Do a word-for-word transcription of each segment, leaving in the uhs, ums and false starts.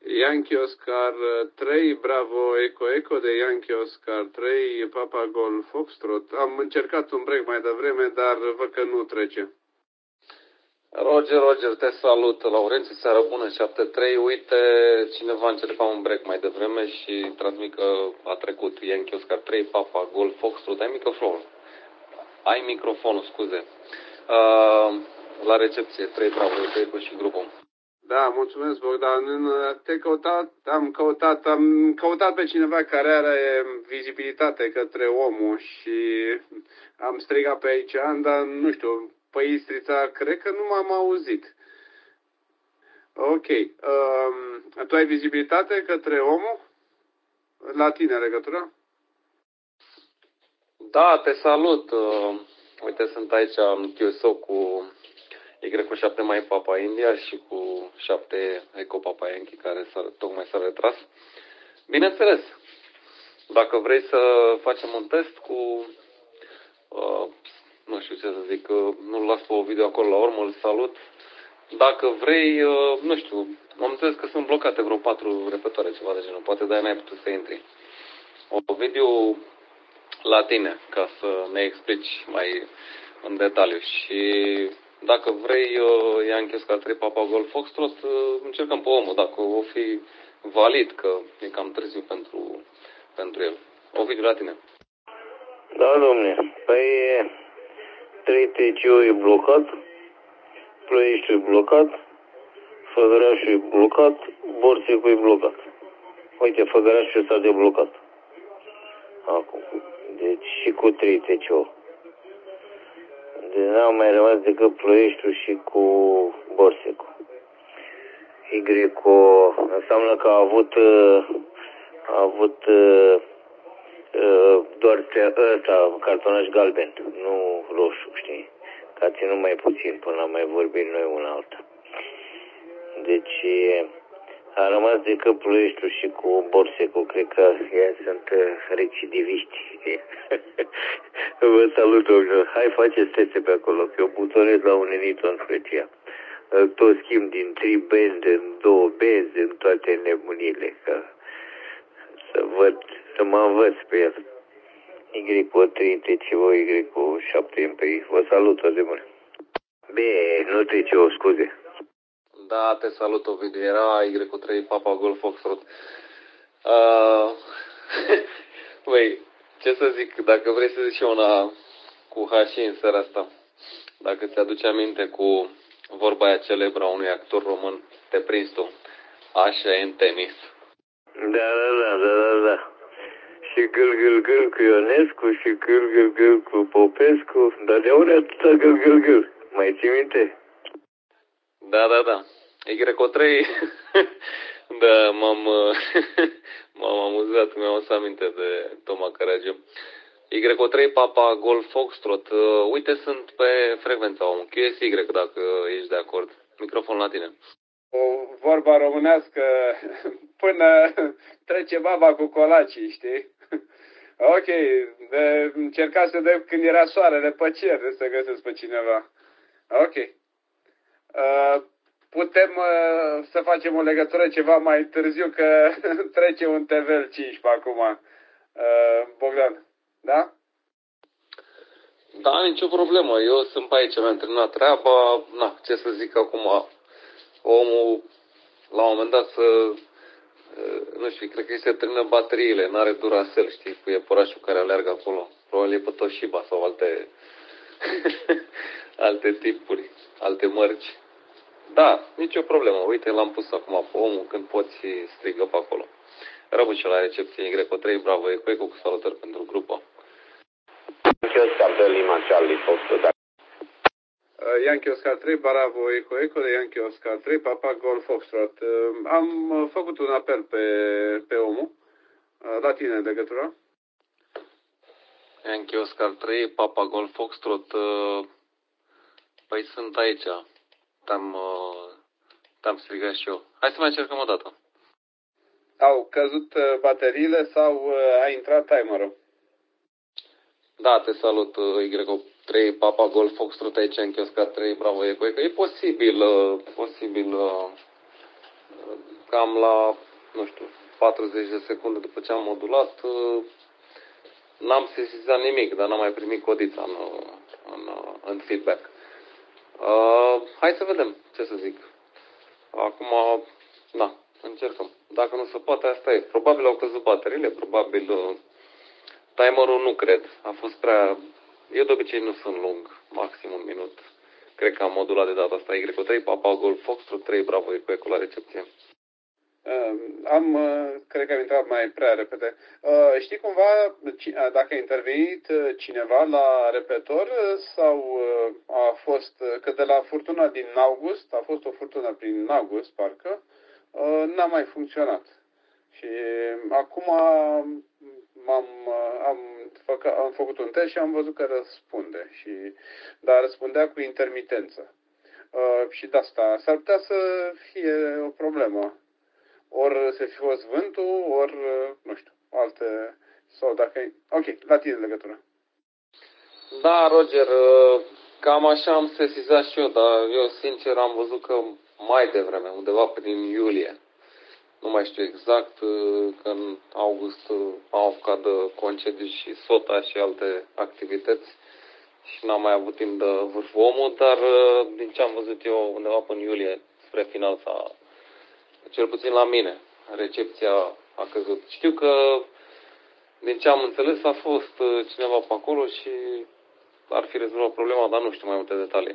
Yankee Oscar trei, Bravo Eco Eco de Yankee Oscar trei, Papa Golf Foxtrot. Am încercat un break mai devreme, dar văd că nu trece. Roger, Roger, te salut. Laurențiu, seară bună, șapte trei. Uite, cineva încerca un break mai devreme și transmit că a trecut. Yankee Oscar trei, Papa Golf Foxtrot. Ai microfonul? Ai microfonul, scuze. Uh, la recepție, trei, Bravo Eco Eco și grupul. Da, mulțumesc, Bogdan. Te căutat, am căutat, am căutat pe cineva care are vizibilitate către omul și am strigat pe aici, dar nu știu, pe Istrița, cred că nu m-am auzit. Ok. Um, tu ai vizibilitate către omul? La tine legătura? Da, te salut. Uh, uite, sunt aici în Q S O cu Y șapte mai Papa India și cu șapte Eco Papa Yankee, care tocmai s-a retras. Bineînțeles, dacă vrei să facem un test cu, uh, nu știu ce să zic, uh, nu-l las pe o video acolo la urmă, îl salut. Dacă vrei, uh, nu știu, am înțeles că sunt blocate vreo patru repetoare, ceva de genul, poate de-aia n-ai putut să intri. O video la tine, ca să ne explici mai în detaliu. Și dacă vrei, uh, Yankee Oscar trei, Papa Golf Foxtrot, uh, încercăm pe omul, dacă o fi valid, că e cam târziu pentru, pentru el. O video la tine. Da, domne. Păi trei T C-ul e blocat, Ploieștiul e blocat, Făgărașul e blocat, Borsecul e blocat. Uite, Făgărașul s-a deblocat. Acum. Deci și cu trei T C-ul. Deci n-au mai rămas decât Ploieștiul și cu Borsecul. Y-ul înseamnă că a avut a avut doar ăsta, cartonaș galben, nu roșu, știi? Că a ținut mai puțin până am mai vorbit noi una alta. Deci a rămas decât Ploieștiul și cu Borsecul, cred că ei sunt recidiviști. Vă salut, domnilor. Hai, faceți teste pe acolo, că eu butonez la un enito în Suecia. Tot schimb din trei benzi în două benzi, în toate nebunile, ca să văd, să mă învăț pe el. Y cu trei T C O, Y cu șapte M P I. Vă salut, toate bune. Bine, nu T C O, scuze. Da, te salut, Ovidiu. Era Y cu trei, Papa Golf Foxtrot. Uh, Băi, ce să zic, dacă vrei să zici și una cu H în seara asta, dacă ți-aduce aminte cu vorba aia celebră a unui actor român, te prins tu, așa e în tenis. Da, da, da, da, da, da. Și gâl, gâl, gâl cu Ionescu și gâl, gâl, gâl cu Popescu, dar de unde atâta gâl, gâl, gâl? Mai ții minte? Da, da, da. Y cu trei, da, m-am, m-am amuzat, mi-am adus aminte de Toma Caragiu. Y cu trei, Papa Golf Foxtrot. Uh, uite, sunt pe frecvența omul. Q S Y, dacă ești de acord. Microfon la tine. O vorba românească, până trece baba cu colacii, știi? Ok, de, încercați să de când era soarele pe cer, să găsesc pe cineva. Ok. Uh, putem uh, să facem o legătură ceva mai târziu, că trece un T V L cincisprezece acum. Uh, Bogdan, da? Da, nicio problemă. Eu sunt pe aici, mi-am terminat treaba. Na, ce să zic acum, omul la un moment dat să, nu știu, cred că îi se termină bateriile, n-are Duracell, știi, cu iepurașul care aleargă acolo. Probabil e pe Toshiba sau alte, alte tipuri, alte mărci. Da, nicio problemă. Uite, l-am pus acum pe omul, când poți strigă pe acolo. Rămân și la recepție Y trei, Bravo Eco Eco, cu salutări pentru grupă. Yankee Oscar trei, Bravo Eco Eco de Yankee Oscar trei, Papa Golf Foxtrot. Am făcut un apel pe, pe omul. La tine în legătură? Yankee Oscar trei, Papa Golf Foxtrot. Păi sunt aici. Te-am, te-am strigat și eu. Hai să mai încercăm o dată. Au căzut bateriile sau a intrat timerul? Da, te salut, Y trei, Papa Golf Foxtrot aici, Yankee Oscar trei, Bravo Eco Eco. E posibil, posibil cam la, nu știu, patruzeci de secunde după ce am modulat, n-am sesizat nimic, dar n-am mai primit codița în, în, în feedback. Uh, hai să vedem, ce să zic. Acum, na, încercăm. Dacă nu se poate, asta e. Probabil au căzut bateriile, probabil uh, timerul nu cred. A fost prea... Eu de obicei nu sunt lung, maxim un minut. Cred că am modulat de data asta Y trei, Papa Golf Foxtrot trei, Bravo Eco la recepție. Uh, am, uh, cred că am intrat mai prea repede. Uh, știi cumva uh, dacă a intervenit uh, cineva la repetor uh, sau uh, a fost, uh, că de la furtuna din august, a fost o furtună prin august, parcă, uh, n-a mai funcționat. Și uh, acum am, am, făc, am făcut un test și am văzut că răspunde, și, dar răspundea cu intermitență. Uh, și de asta s-ar putea să fie o problemă. Ori să fi fost vântul, ori, nu știu, alte, sau dacă e... Ok, la tine legătură. Da, Roger, cam așa am sesizat și eu, dar eu sincer am văzut că mai devreme, undeva prin iulie. Nu mai știu exact, că în august am apucat de concediu și sota și alte activități și n-am mai avut timp de vârf omul, dar din ce am văzut eu undeva până iulie, spre final s-a... Cel puțin la mine, recepția a căzut. Știu că, din ce am înțeles, a fost cineva pe acolo și ar fi rezolvat problema, dar nu știu mai multe detalii.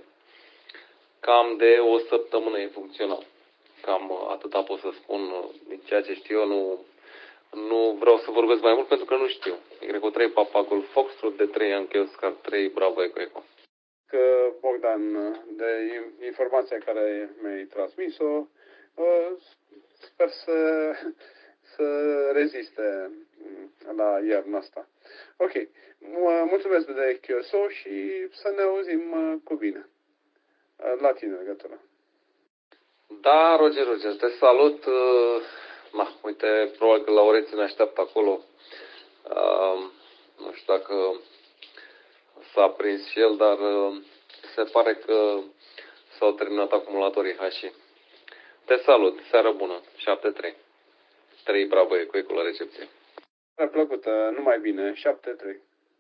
Cam de o săptămână e funcțional. Cam atâta pot să spun din ceea ce știu eu. Nu, nu vreau să vorbesc mai mult pentru că nu știu. Y trei, Papa Golf Foxtrot, D trei, Yankee Oscar trei, Bravo Eco Eco. Că, Bogdan, de informația care mi-ai transmis-o, sper să, să reziste la iarna asta. Ok, mulțumesc de Q S O și să ne auzim cu bine. La tine legătură. Da, Roger, Roger, te salut. Na, uite, probabil că Laurențiu ne așteaptă acolo. Uh, nu știu dacă s-a prins și el, dar uh, se pare că s-au terminat acumulatorii H. Te salut, seară bună, șapte trei. trei, Bravo Eco Eco la recepție. Mi-a plăcut, numai bine, șapte trei.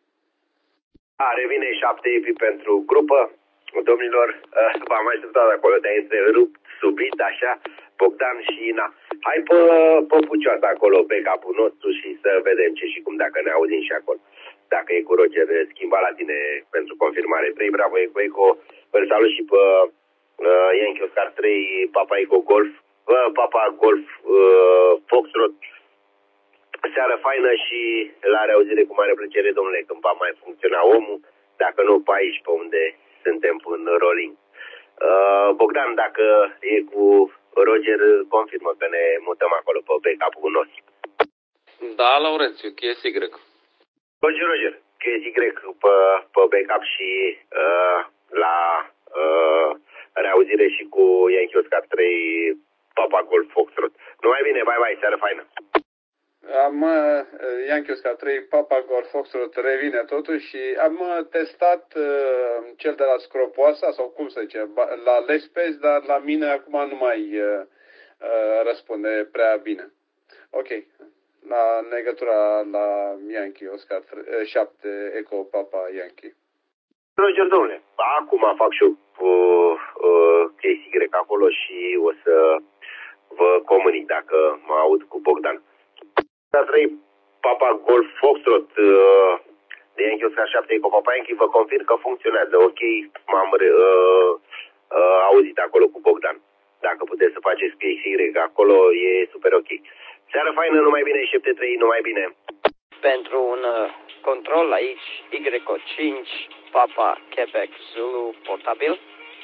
A, revine șapte epi pentru grupă. Domnilor, v-am mai așteptat acolo, de-a întrerupt subit, așa, Bogdan și Ina. Hai pe, pe pucioasa acolo, pe capul nostru și să vedem ce și cum, dacă ne auzim și acolo. Dacă e cu Roger, schimba la tine pentru confirmare. trei, Bravo Eco Eco, îl salut și pe uh, Yankee Oscar trei, Papa Eco Golf, uh, Papa Golf uh, Foxtrot. Seară faină și la reauzire cu mare plăcere, domnule, când va mai funcționa omul, dacă nu pe aici, pe unde suntem în rolling. Uh, Bogdan, dacă e cu Roger, confirmă că ne mutăm acolo pe backup-ul nostru. Da, Laurențiu, Q S Y. Roger, Roger, Q S Y pe, pe backup și uh, la uh, reauzire și cu Yankee Oscar trei, Papa Golf Foxtrot. Numai bine, bye bye, seară faină. Am uh, Yankee Oscar trei, Papa Golf Foxtrot revine totuși și am uh, testat uh, cel de la Scropoasa, sau cum se zice, la Lespes, dar la mine acum nu mai uh, uh, răspunde prea bine. Ok, la legătura la Yankee Oscar șapte, Eco Papa Yankee. Roger, domnule, acum fac și eu uh, uh, Q S Y acolo și o să vă comunic dacă mă aud cu Bogdan. trei, Papa Golf Foxtrot uh, de Yankee Oscar șapte, Eco Papa Yankee, vă confirm că funcționează. Ok, m-am uh, uh, auzit acolo cu Bogdan. Dacă puteți să faceți Q S Y acolo, e super ok. Seară faină, numai bine, șapte trei, numai bine. Pentru un uh, control aici, Y cinci, Papa Quebec Zulu portabil.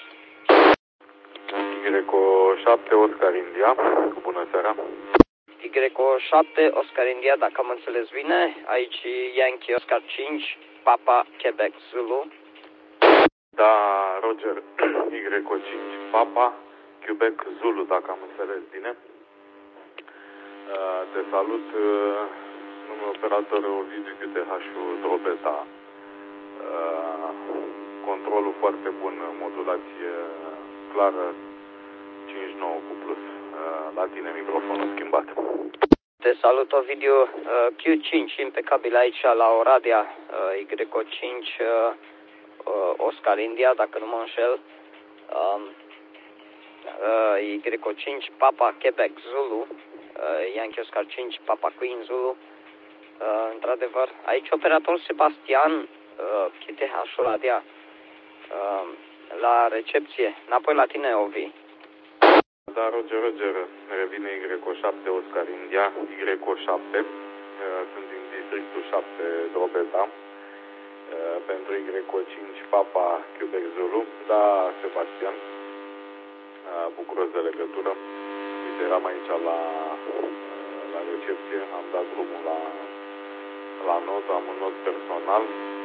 Y șapte, Oscar India, bună seara. Y șapte, Oscar India, dacă am înțeles bine, aici Yankee Oscar cinci, Papa Quebec Zulu. Da, Roger, Y cinci, Papa Quebec Zulu, dacă am înțeles bine. Te salut, numele operator Ovidiu Ghetehașu Drobeta. Controlul foarte bun, modulație clară, cincizeci și nouă cu plus. la tine microfonul schimbat. Te salut, Ovidiu. Q cinci, impecabil aici la Oradea, Y cinci, Oscar India, dacă nu mă înșel. Y cinci, Papa Quebec Zulu, Yankee Oscar cinci, Papa Queen Zulu. Într-adevăr, aici operator Sebastian, Q T H Oradea, la recepție. Înapoi la tine, Ovi. Da, Roger, Roger, revine Y șapte, Oscar India, Y șapte, sunt din districtul șapte, Drobeta, pentru Y cinci, Papa Quebec Zulu, da, Sebastian, bucuros de legătură, uite, eram aici la, la recepție, am dat drumul la, la not, am un not personal,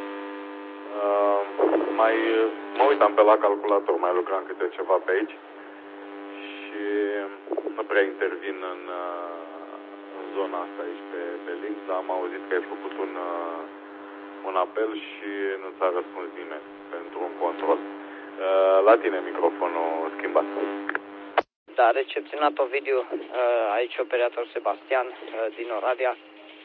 mai, mă uitam pe la calculator, mai lucram câte ceva pe aici, și nu prea intervin în, în zona asta aici pe, pe link, dar am auzit că ai făcut un, un apel și nu ți-a răspuns nimeni pentru un control. La tine microfonul schimbat. Da, recepționat Ovidiu, aici operator Sebastian din Oradea.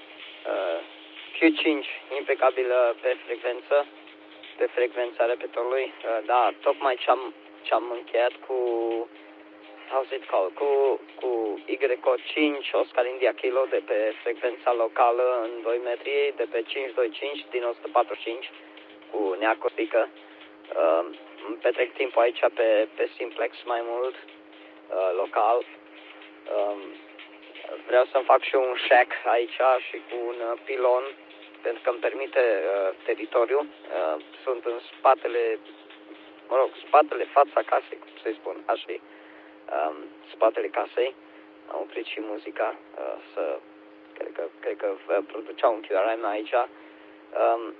Q cinci, impecabil pe frecvență, pe frecvența repetorului. Da, tocmai ce-am ce-am încheiat cu how's it called? Cu, cu Y cinci, Oscar India Kilo, de pe frecvența locală în doi metri, de pe cinci doi cinci din o sută patruzeci și cinci, cu neacostică. Uh, petrec timpul aici pe, pe simplex mai mult, uh, local. Uh, vreau să-mi fac și un shack aici și cu un uh, pilon, pentru că îmi permite uh, teritoriu. Uh, sunt în spatele, mă rog, spatele, fața casei, cum să-i spun, așa e. Um, spatele casei, am oprit și muzica, uh, să, cred că, cred că producea un Q R M aici. Um,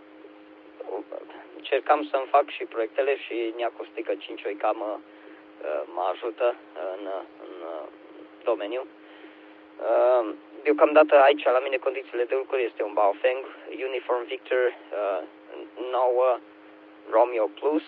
încercam să-mi fac și proiectele și Neacostică cinci Oica mă, uh, mă ajută în, în uh, domeniu. Uh, deocamdată aici, la mine, condițiile de lucru este un Baofeng, Uniform Victor uh, nouă Romeo Plus,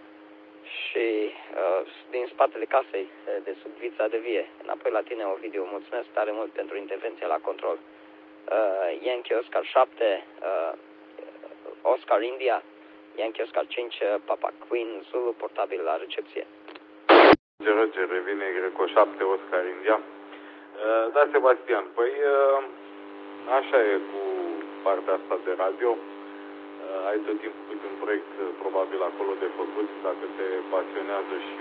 și uh, din spatele casei de sub vița de vie. Înapoi la tine, Ovidiu, mulțumesc tare mult pentru intervenția la control. Uh, Yankee Oscar șapte, uh, Oscar India, Yankee Oscar cinci, Papa Queen Zulu, portabil la recepție. Roger, revine Y șapte, Oscar India. Uh, da, Sebastian, păi uh, așa e cu partea asta de radio. Uh, ai tot timpul câte un proiect uh, probabil acolo de făcut, dacă te pasionează și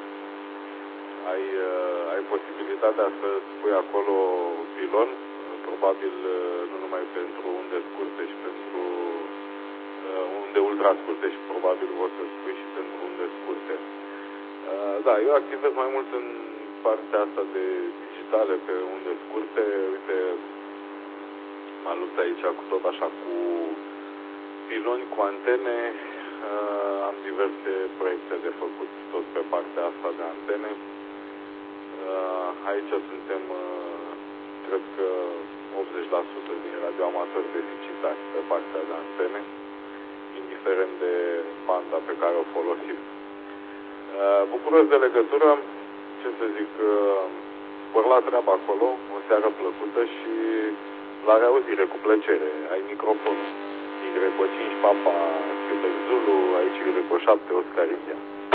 ai, uh, ai posibilitatea să spui acolo pilon, uh, probabil uh, nu numai pentru unde scurte și pentru uh, unde ultra scurte și probabil vor să spui și pentru unde scurte. Uh, da, eu activez mai mult în partea asta de digitale pe unde scurte, uite, mă lupt aici cu tot așa cu piloni, cu antene, uh, am diverse proiecte de făcut tot pe partea asta de antene. Uh, aici suntem, uh, cred că optzeci la sută din radioamatori deficitari pe partea de antene, indiferent de banda pe care o folosim. Uh, bucuros de legătură, ce să zic, uh, spor la treabă acolo, o seară plăcută și la reauzire cu plăcere, ai microfonul. Y cinci, Papa Quebec Zulu, aici Y șapte, Oscar India.